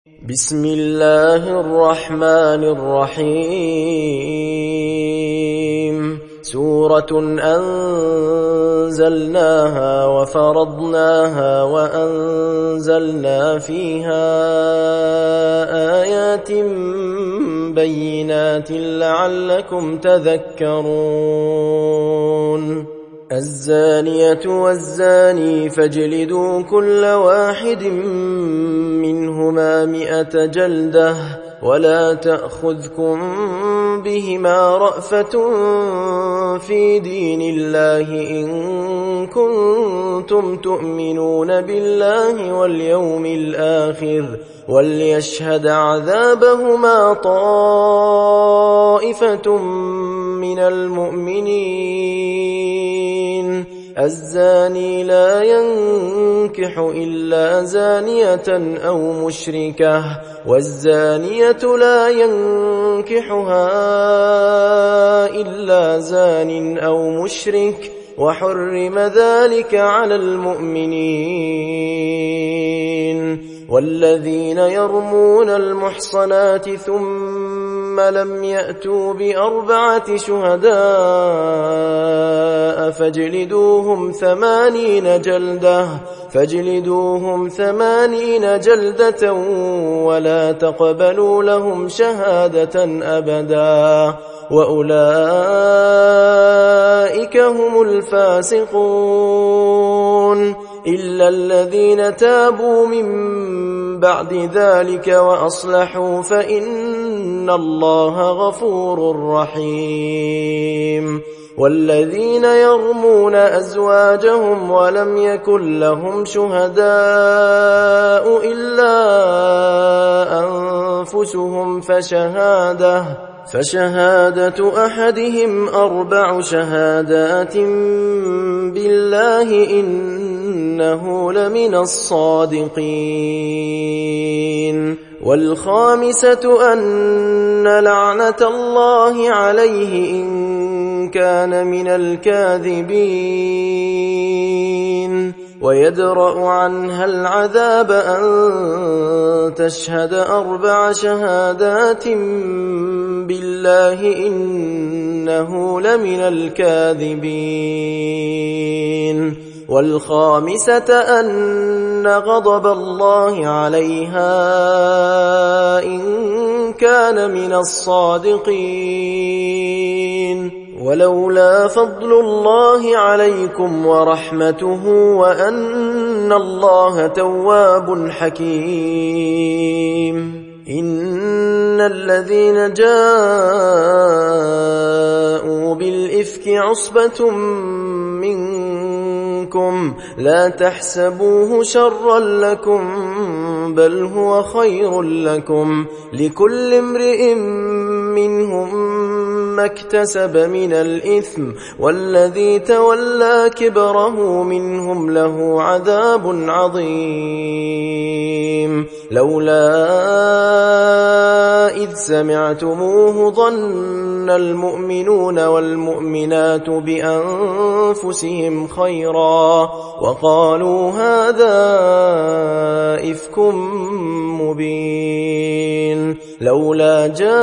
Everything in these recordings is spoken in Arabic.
بسم الله الرحمن الرحيم سورة أنزلناها وفرضناها وأنزلنا فيها آيات بينات لعلكم تذكرون الزانية والزاني فاجلدوا كل واحد منهما 100 جلدة ولا تأخذكم بهما رأفة في دين الله إن كنتم تؤمنون بالله واليوم الآخر وليشهد عذابهما طائفة من المؤمنين الزاني لا ينكح إلا زانية أو مشركة والزانية لا ينكحها إلا زان أو مشرك وحرم ذلك على المؤمنين والذين يرمون المحصنات ثم لم يأتوا ب4 شهداء فاجلدوهم 80 جلدة ولا تقبلوا لهم شهادة أبدا وأولئك هم الفاسقون إلا الذين تابوا من بعد ذلك وأصلحوا فإن الله غفور رحيم والذين يرمون أزواجهم ولم يكن لهم شهداء إلا أنفسهم فشهادة أحدهم 4 شهادات بالله إنه لمن الصادقين والخامسة أن لعنة الله عليه إن كان من الكاذبين ويدرأ عنها العذاب أن تشهد 4 شهادات بالله إنه لمن الكاذبين والخامسة أن غضب الله عليها إن كان من الصادقين ولولا فضل الله عليكم ورحمته وأن الله تواب حكيم إن الذين جاءوا بالإفك عصبة منكم لا تحسبوه شرا لكم بل هو خير لكم لكل امرئ منهم ما اكتسب من الإثم والذي تولى كبره منهم له عذاب عظيم لولا إذ سمعتموه ظن المؤمنون والمؤمنات بأنفسهم خيرا وقالوا هذا إفك مبين لولا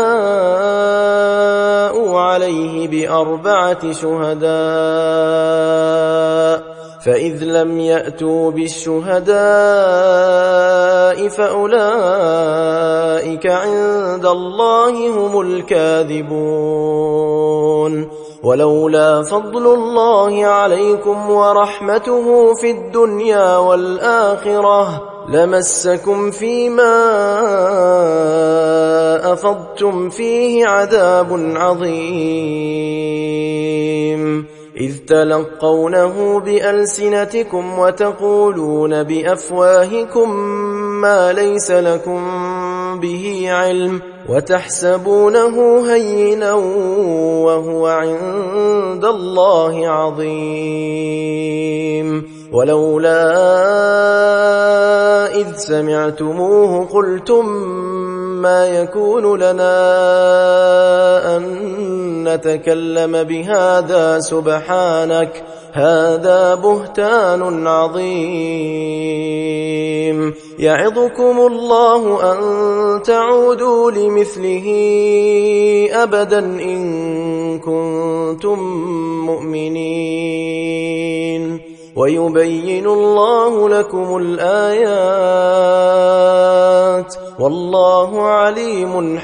جاءوا عليه ب4 شهداء فإذ لم يأتوا بالشهداء فأولئك عند الله هم الكاذبون ولولا فضل الله عليكم ورحمته في الدنيا والآخرة لمسكم فيما أفضتم فيه عذاب عظيم إذ تلقونه بألسنتكم وتقولون بأفواهكم ما ليس لكم به علم وتحسبونه هينا وهو عند الله عظيم ولولا إذ سمعتموه قلتم ما يكون لنا أن نتكلم بهذا سبحانك هذا بهتان عظيم يعظكم الله أن تعودوا لمثله أبدا إن كنتم مؤمنين ويبين الله لكم الآيات والله عليم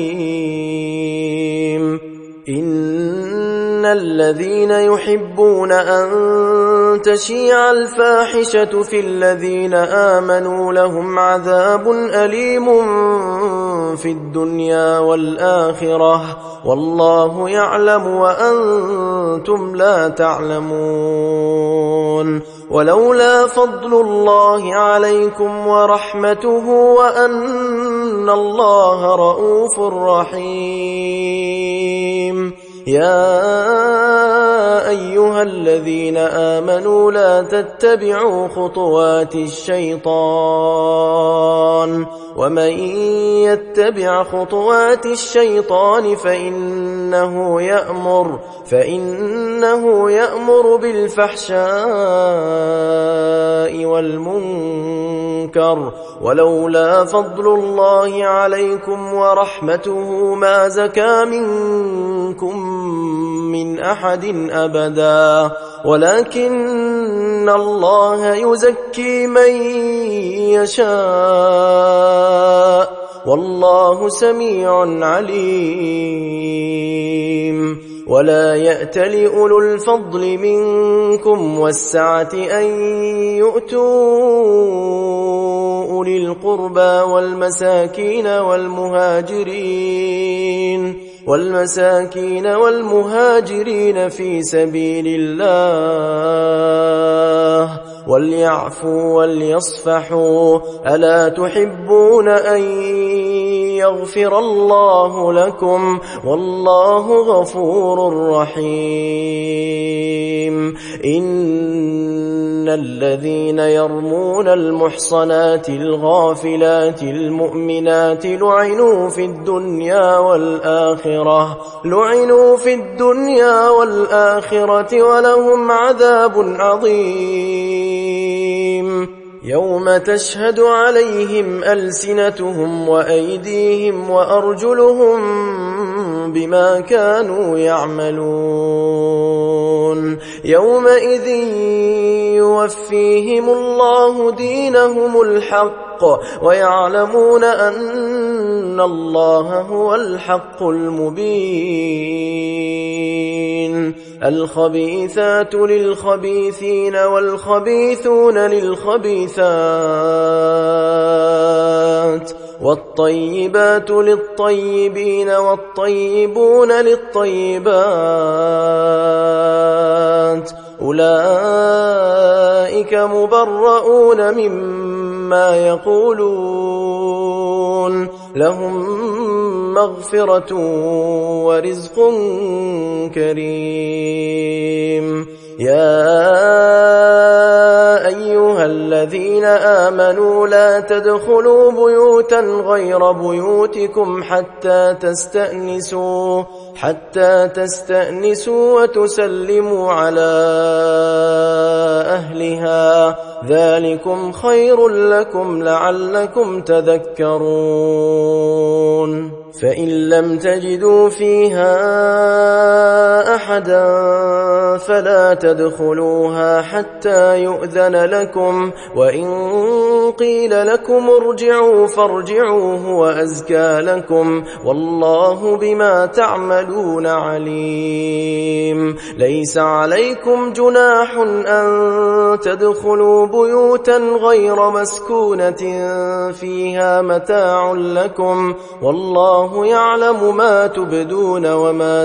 حكيم إن الذين يحبون أن تشيع الفاحشة في الذين آمنوا لهم عذاب أليم في الدنيا والآخرة والله يعلم وأنتم لا تعلمون ولولا فضل الله عليكم ورحمته وأن الله رؤوف رحيم يا أيها الذين آمنوا لا تتبعوا خطوات الشيطان ومن يتبع خطوات الشيطان فإنه يأمر بالفحشاء والمنكر ولولا فضل الله عليكم ورحمته ما زكى منكم من أحد أبدا ولكن الله يزكي من يشاء والله سميع عليم ولا يأتل أولو الفضل منكم والسعة أن يؤتوا أولي القربى والمساكين في سبيل الله وليعفوا وليصفحوا ألا تحبون أن يغفر الله لكم والله غفور رحيم إن الذين يرمون المحصنات الغافلات المؤمنات لعنوا في الدنيا والآخرة ولهم عذاب عظيم يوم تشهد عليهم ألسنتهم وأيديهم وأرجلهم بما كانوا يعملون يومئذ يوفيهم الله دينهم الحق ويعلمون أن الله هو الحق المبين الخبيثات للخبيثين والخبيثون للخبيثات والطيبات للطيبين والطيبون للطيبات أولئك مبرؤون مما يقولون لهم مغفرة ورزق كريم يا أيها الذين آمنوا لا تدخلوا بيوتا غير بيوتكم حتى تستأنسوا وتسلموا على أهلها ذلكم خير لكم لعلكم تذكرون فإن لم تجدوا فيها أحدا فلا تدخلوها حتى يؤذن لكم وإن قيل لكم ارجعوا فارجعوا هو أزكى لكم والله بما تعملون عليم ليس عليكم جناح أن تدخلوا بيوتا غير مسكونة فيها متاع لكم والله يعلم ما تبدون وما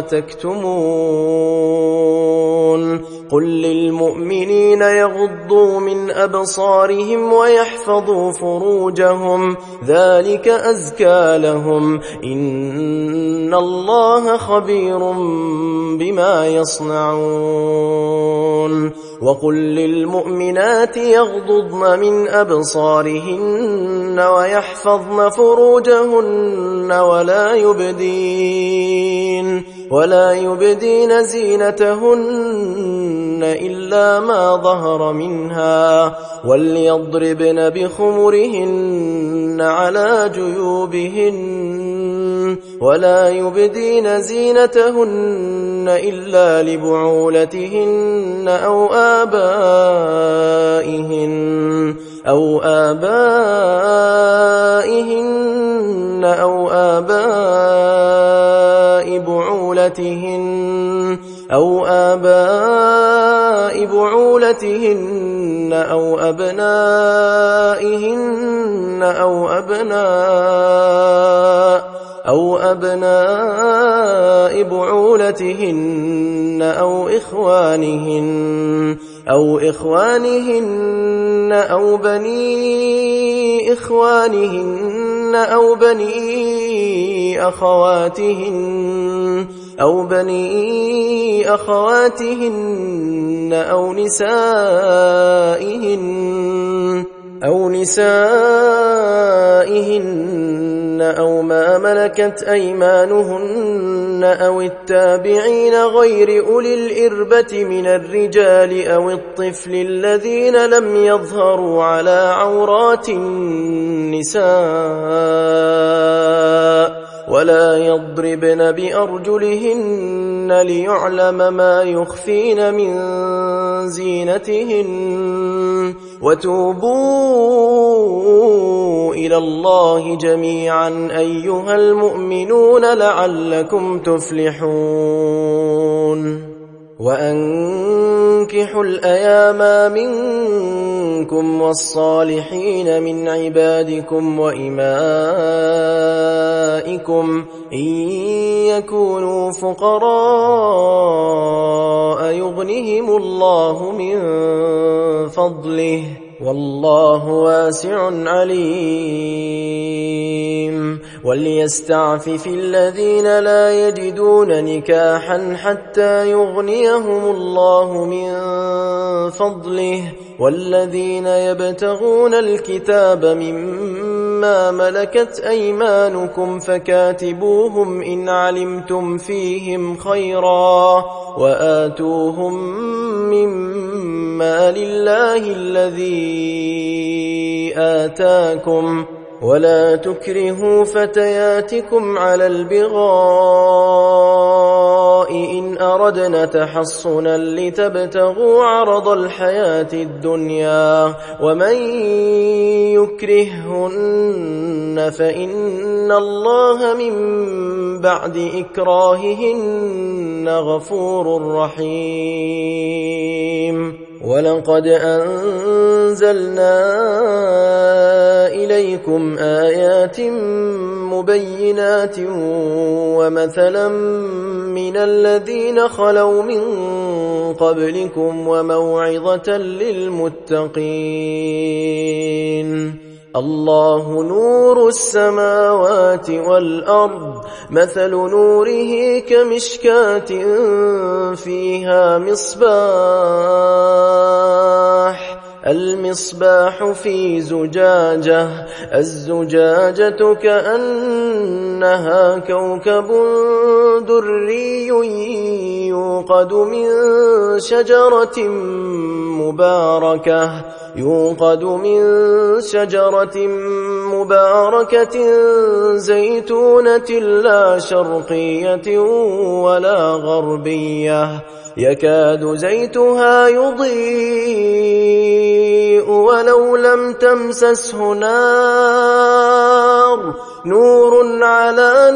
تكتمون قل للمؤمنين يغضوا من أبصارهم ويحفظوا فروجهم ذلك أزكى لهم إن الله خبير بما يصنعون وقل للمؤمنات يغضضن من أبصارهن ولا يبدين زينتهن إلا ما ظهر منها وليضربن بخمرهن على جيوبهن ولا يبدين زينتهن إلا لبعولتهن أو آبائهن أو آباء بعولتهن أو أبنائهن أو أبناء بعولتهن أو إخوانهن أو بني إخوانهن أو بني أخواتهن أو نسائهن أو ما ملكت أيمانهن أو التابعين غير أولي الإربة من الرجال أو الطفل الذين لم يظهروا على عورات النساء ولا يضربن بأرجلهن ليعلم ما يخفين من زينتهن وتوبوا إلى الله جميعا أيها المؤمنون لعلكم تفلحون وأنكحوا الأيام منكم والصالحين من عبادكم وإمائكم إن يكونوا فقراء يغنهم الله من فضله والله واسع عليم وليستعفف الذين لا يجدون نكاحا حتى يغنيهم الله من فضله والذين يبتغون الكتاب مما ملكت أيمانكم فكاتبوهم إن علمتم فيهم خيرا وآتوهم مما لله الذي آتاكم ولا تكرهوا فتياتكم على البغاء إن أردنا تحصنا لتبتغوا عرض الحياة الدنيا ومن يكرههن فإن الله من بعد إكراههن غفور رحيم ولقد أنزلنا إليكم آيات مبينات ومثلا من الذين خلوا من قبلكم وموعظة للمتقين الله نور السماوات والأرض مثل نوره كمشكاة فيها المصباح في زجاجة الزجاجة كأنها كوكب دري يوقد من شجرة مباركة زيتونة لا شرقية ولا غربية يكاد زيتها يضيء ولو لم تمسسه نار نور على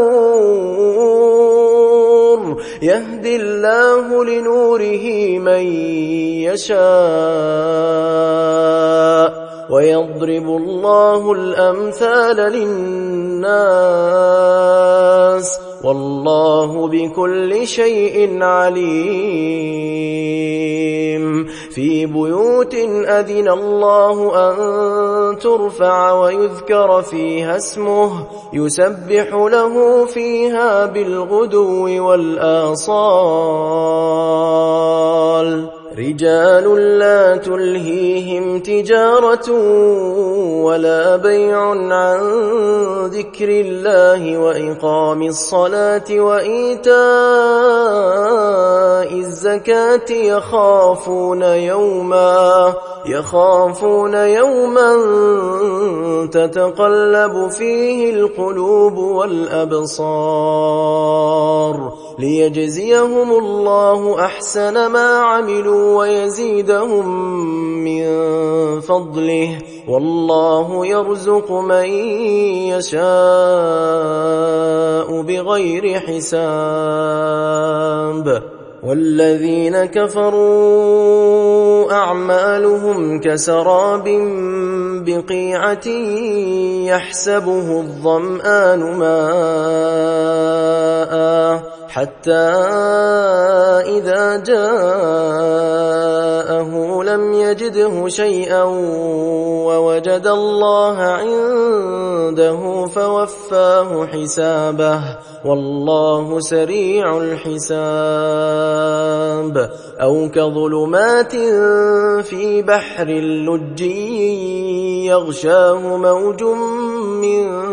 نور يهدي الله لنوره من يشاء ويضرب الله الأمثال للناس والله بكل شيء عليم في بيوت أذن الله أن ترفع ويذكر فيها اسمه يسبح له فيها بالغدو والآصال رجال لا تلهيهم تجارة ولا بيع عن ذكر الله وإقام الصلاة وإيتاء الزكاة يخافون يوما تتقلب فيه القلوب والأبصار ليجزيهم الله أحسن ما عملوا ويزيدهم من فضله والله يرزق من يشاء بغير حساب. والذين كفروا أعمالهم كسراب بقيعة يحسبه الظمآن ماء حتى إذا جاءه لم يجده شيئا ووجد الله عنده فوفاه حسابه والله سريع الحساب. أو كظلمات في بحر لج يغشاه موج من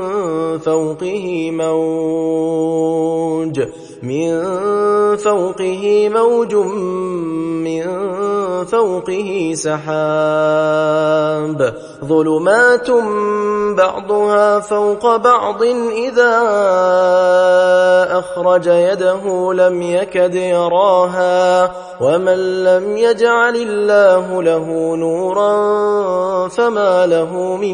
فوقه سحاب ظلمات بعضها فوق بعض إذا أخرج يده لم يكد يراها ومن لم يجعل الله له نورا فما له من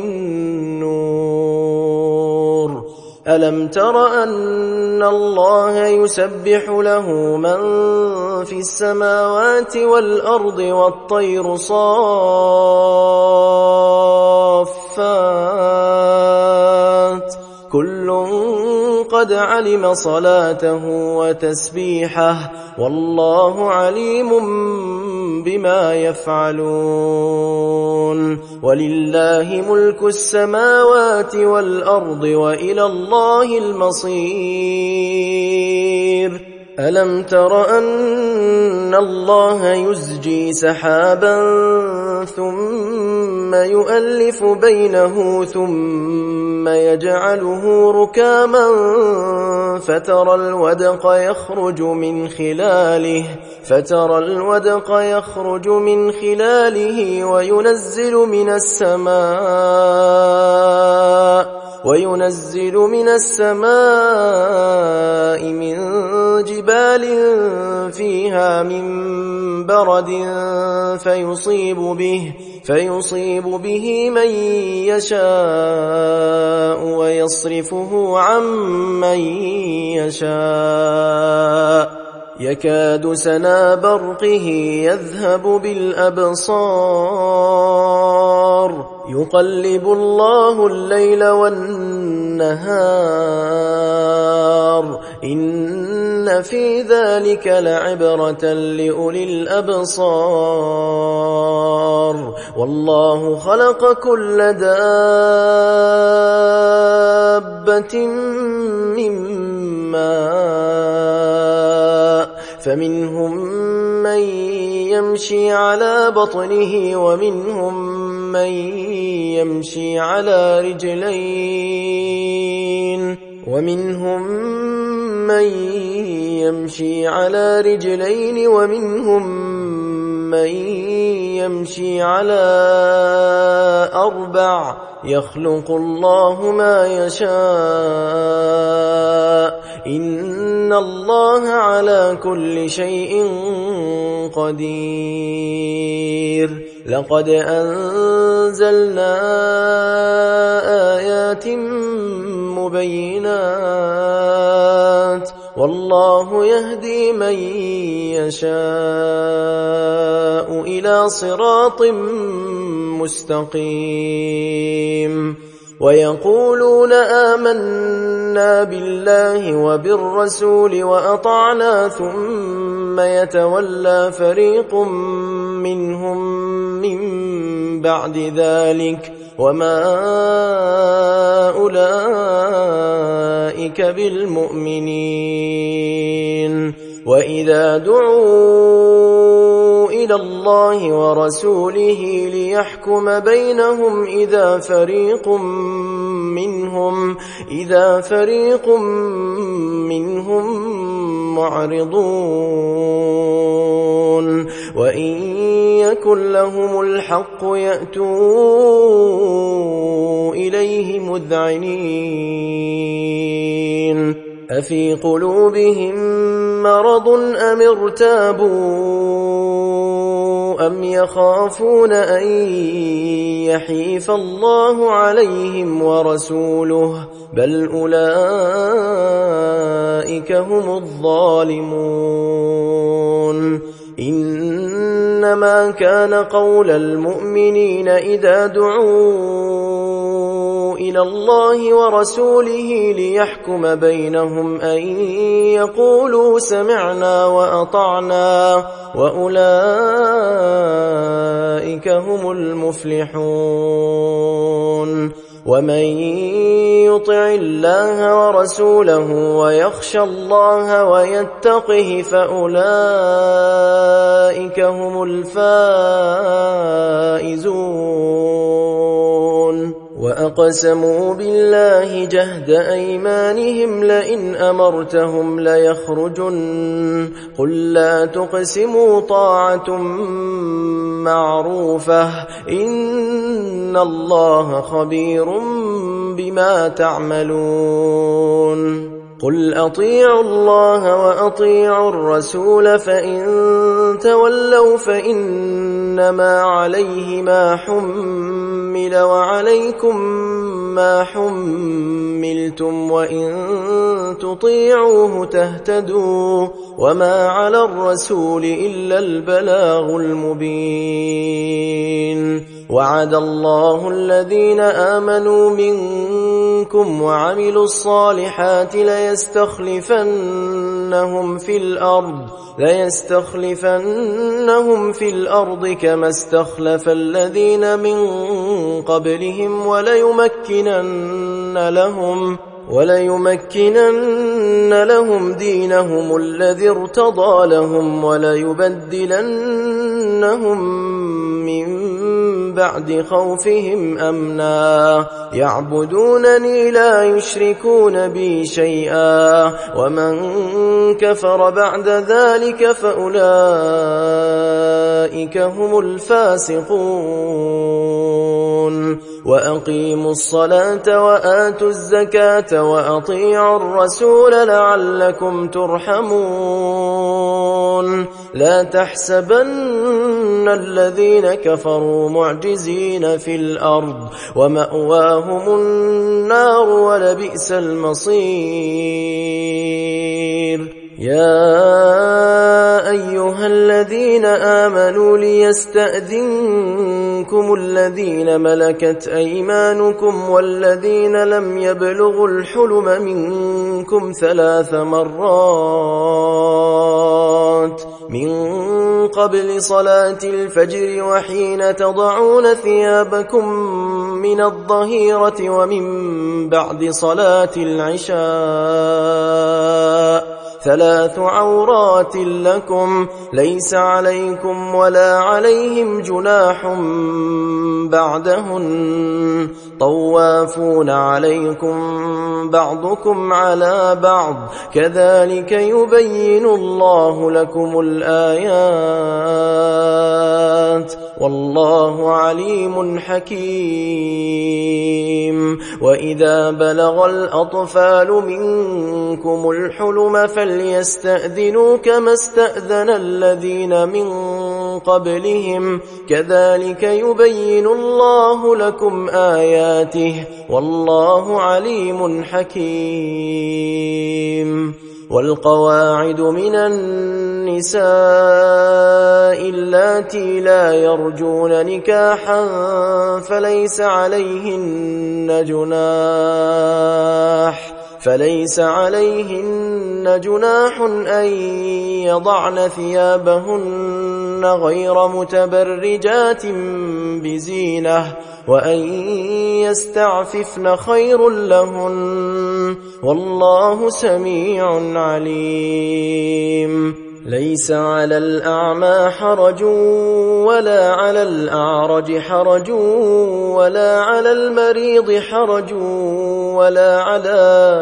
نور. ألم تر أن الله يسبح له من في السماوات والأرض والطير صافات كل قد علم صلاته وتسبيحه والله عليم بما يفعلون. ولله ملك السماوات والأرض وإلى الله المصير. ألم تر أن الله يزجي سحابا ثم يؤلف بينه ثم يجعله ركاما فترى الودق يخرج من خلاله وينزل من السماء من جبال فيها من برد فيصيب به من يشاء ويصرفه عن من يشاء يكاد سنا برقه يذهب بالأبصار يقلب الله الليل والنهار إن في ذلك لعبرة لأولي الأبصار. والله خلق كل دابة من ماء فمنهم من يمشي على بطنه ومنهم من يمشي على رجلين ومنهم من يمشي على أربع يخلق الله ما يشاء إن الله على كل شيء قدير. لقد أنزلنا آيات مبينات والله يهدي من يشاء إلى صراط مستقيم. ويقولون آمنا بالله وبالرسول وأطعنا ثم يتولى فريق منهم من بعد ذلك وما أولئك بالمؤمنين. وإذا دعوا إلى الله ورسوله ليحكم بينهم إذا فريق منهم معرضون وإن يكن لهم الحق يأتوا إليه مذعنين أفي قلوبهم مرض أم ارتابوا أم يخافون أن يحيف الله عليهم ورسوله بل أولئك هم الظالمون إنما كان قول المؤمنين إذا دعوا إلى الله ورسوله ليحكم بينهم أن يقولوا سمعنا وأطعنا وأولئك هم المفلحون ومن يطع الله ورسوله ويخشى الله ويتقه فأولئك هم الفائزون وأقسموا بالله جهد أيمانهم لئن أمرتهم ليخرجن قل لا تقسموا طاعة معروفة إن الله خبير بما تعملون قل أطيعوا الله وأطيعوا الرسول فإن تولوا فإنما عليه ما حمل وعليكم ما حملتم وإن تطيعوه تهتدوا وما على الرسول إلا البلاغ المبين وعد الله الذين آمنوا منكم وعملوا الصالحات ليستخلفنهم في الأرض كما استخلف الذين من قبلهم وليمكنن لهم دينهم الذي ارتضى لهم وليبدلنهم من بعد خوفهم أمنا يعبدونني لا يشركون بي شيئا ومن كفر بعد ذلك فأولئك هم الفاسقون وأقيموا الصلاة وآتوا الزكاة وأطيعوا الرسول لعلكم ترحمون لا تحسبن الذين كفروا معجزين في الأرض ومأواهم النار ولبئس المصير يا أيها الذين آمنوا ليستأذنكم الذين ملكت أيمانكم والذين لم يبلغوا الحلم منكم 3 مرات من قبل صلاة الفجر وحين تضعون ثيابكم من الظهيرة ومن بعد صلاة العشاء 3 عورات لكم ليس عليكم ولا عليهم جناح بعدهن طوافون عليكم بعضكم على بعض كذلك يبين الله لكم الآيات والله عليم حكيم وإذا بلغ الأطفال منكم الحلم فليستأذنوا كما استأذن الذين من قبلهم كذلك يبين الله لكم آياته والله عليم حكيم والقواعد من النساء اللاتي لا يرجون نكاحا فليس عليهن جناح أن يضعن ثيابهن غير متبرجات بزينة وأن يستعففن خير لهن والله سميع عليم ليس على الأعمى حرج ولا على الأعرج حرج ولا على المريض حرج ولا على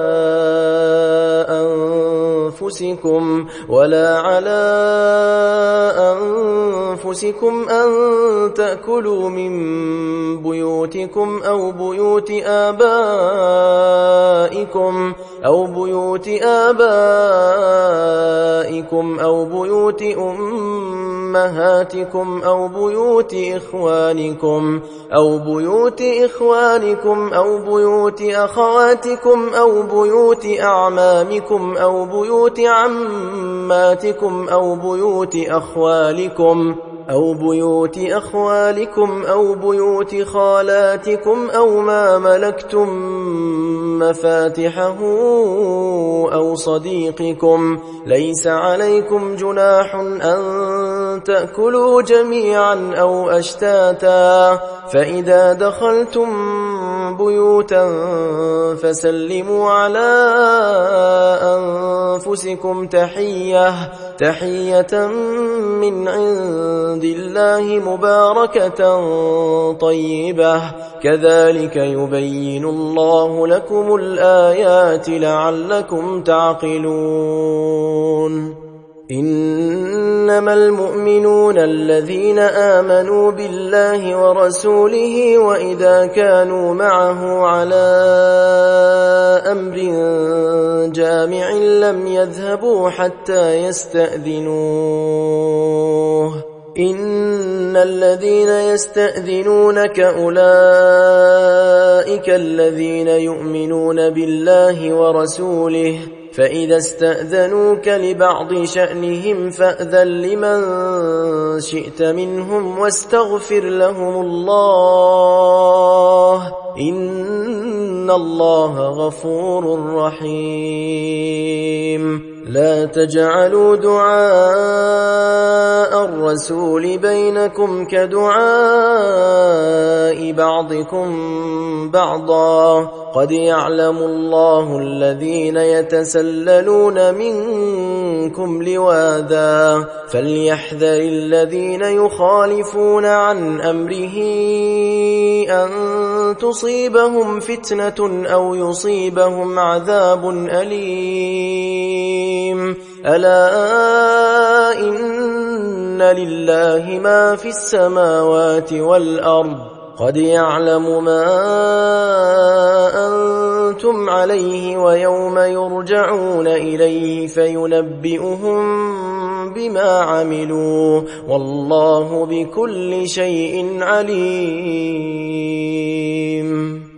أنفسكم أن تأكلوا من بيوتكم أو بيوت آبائكم أو بيوت أمهاتكم أو بيوت إخوانكم أو بيوت أخواتكم أو بيوت أعمامكم أو بيوت عماتكم أو بيوت أخوالكم أو بيوت خالاتكم أو ما ملكتم مفاتحه أو صديقكم. ليس عليكم جناح أن تأكلوا جميعا أو أشتاتا، فإذا دخلتم بيوتا فسلموا على أنفسكم تحية من عند الله مباركة طيبة، كذلك يبين الله لكم الآيات لعلكم تعقلون. إنما المؤمنون الذين آمنوا بالله ورسوله وإذا كانوا معه على أمر جامع لم يذهبوا حتى يستأذنوه. إن الذين يستأذنونك أولئك الذين يؤمنون بالله ورسوله، فإذا استأذنوك لبعض شأنهم فأذن لمن شئت منهم واستغفر لهم الله، إن الله غفور رحيم. لا تجعلوا دعاء الرسول بينكم كدعاء بعضكم بعضا، قد يعلم الله الذين يتسللون منكم لواذا، فليحذر الذين يخالفون عن أمره أن تصيبهم فتنة أو يصيبهم عذاب أليم. ألا إن لله ما في السماوات والأرض، قد يعلم ما أنتم عليه ويوم يرجعون إليه فينبئهم بما عملوا، والله بكل شيء عليم.